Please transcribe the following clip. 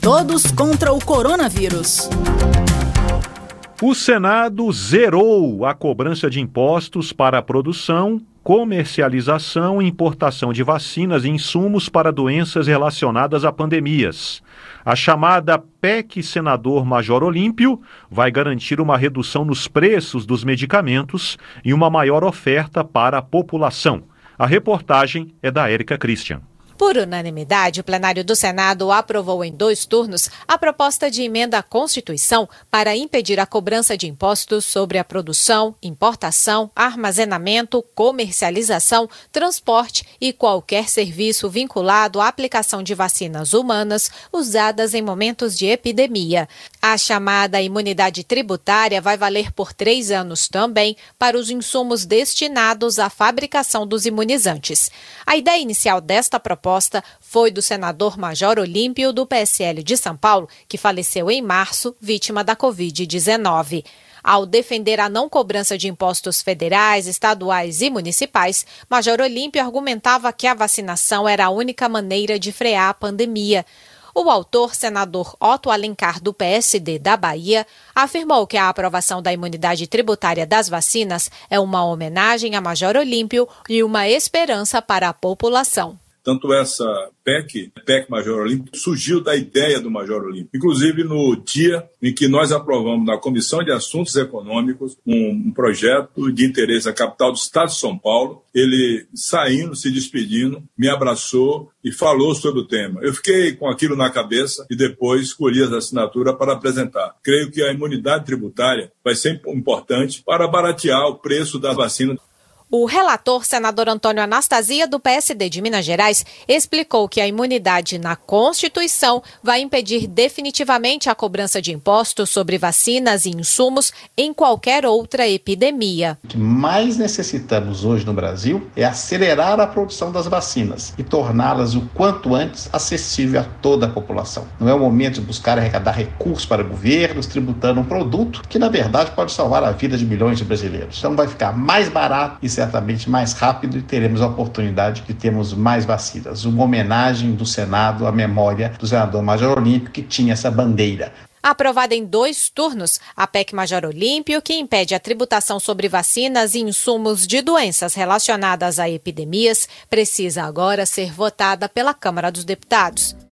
Todos contra o coronavírus. O Senado zerou a cobrança de impostos para a produção, comercialização e importação de vacinas e insumos para doenças relacionadas a pandemias. A chamada PEC Senador Major Olímpio vai garantir uma redução nos preços dos medicamentos e uma maior oferta para a população. A reportagem é da Érica Christian. Por unanimidade, o plenário do Senado aprovou em 2 turnos a proposta de emenda à Constituição para impedir a cobrança de impostos sobre a produção, importação, armazenamento, comercialização, transporte e qualquer serviço vinculado à aplicação de vacinas humanas usadas em momentos de epidemia. A chamada imunidade tributária vai valer por 3 anos também para os insumos destinados à fabricação dos imunizantes. A ideia inicial desta proposta foi do senador Major Olímpio, do PSL de São Paulo, que faleceu em março, vítima da Covid-19. Ao defender a não cobrança de impostos federais, estaduais e municipais, Major Olímpio argumentava que a vacinação era a única maneira de frear a pandemia. O autor, senador Otto Alencar, do PSD da Bahia, afirmou que a aprovação da imunidade tributária das vacinas é uma homenagem a Major Olímpio e uma esperança para a população. Tanto essa PEC Major Olímpio, surgiu da ideia do Major Olímpio. Inclusive, no dia em que nós aprovamos na Comissão de Assuntos Econômicos um projeto de interesse da capital do Estado de São Paulo, ele saindo, se despedindo, me abraçou e falou sobre o tema. Eu fiquei com aquilo na cabeça e depois escolhi as assinaturas para apresentar. Creio que a imunidade tributária vai ser importante para baratear o preço das vacinas. O relator, senador Antônio Anastasia, do PSD de Minas Gerais, explicou que a imunidade na Constituição vai impedir definitivamente a cobrança de impostos sobre vacinas e insumos em qualquer outra epidemia. O que mais necessitamos hoje no Brasil é acelerar a produção das vacinas e torná-las o quanto antes acessível a toda a população. Não é o momento de buscar arrecadar recursos para governos, tributando um produto que, na verdade, pode salvar a vida de milhões de brasileiros. Então vai ficar mais barato e certamente mais rápido e teremos a oportunidade de termos mais vacinas. Uma homenagem do Senado à memória do senador Major Olímpio, que tinha essa bandeira. Aprovada em 2 turnos, a PEC Major Olímpio, que impede a tributação sobre vacinas e insumos de doenças relacionadas a epidemias, precisa agora ser votada pela Câmara dos Deputados.